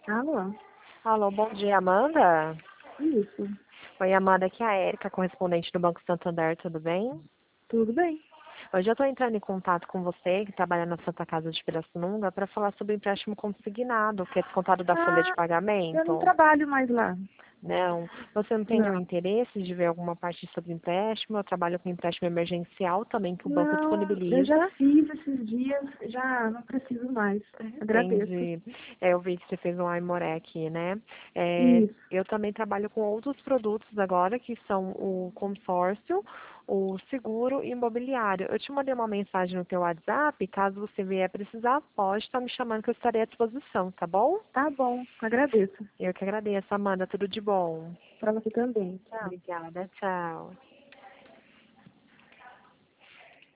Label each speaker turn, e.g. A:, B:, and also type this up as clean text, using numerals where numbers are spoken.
A: Alô?
B: Alô, bom dia, Amanda?
A: Isso.
B: Oi, Amanda, aqui é a Érica, correspondente do Banco Santander, tudo bem?
A: Tudo bem?
B: Hoje eu estou entrando em contato com você, que trabalha na Santa Casa de Pirassununga, para falar sobre o empréstimo consignado, que é descontado da folha de
A: Ah, eu não
B: pagamento.
A: trabalho mais lá.
B: Não, você não tem nenhum
A: Não.
B: interesse de ver alguma parte sobre empréstimo? Eu trabalho com empréstimo emergencial também, que o banco
A: Não, eu
B: disponibiliza.
A: já fiz esses dias, já não preciso mais. Agradeço.
B: Entendi. Eu vi que você fez um Aimoré aqui, né?
A: Isso.
B: Eu também trabalho com outros produtos agora, que são o consórcio, o seguro e imobiliário. Eu te mandei uma mensagem no teu WhatsApp, caso você vier precisar, pode estar me chamando que eu estarei à disposição, tá bom?
A: Tá bom, agradeço.
B: Eu que agradeço, Amanda. Tudo de bom.
A: Pra você também. Tchau.
B: Obrigada. Tchau.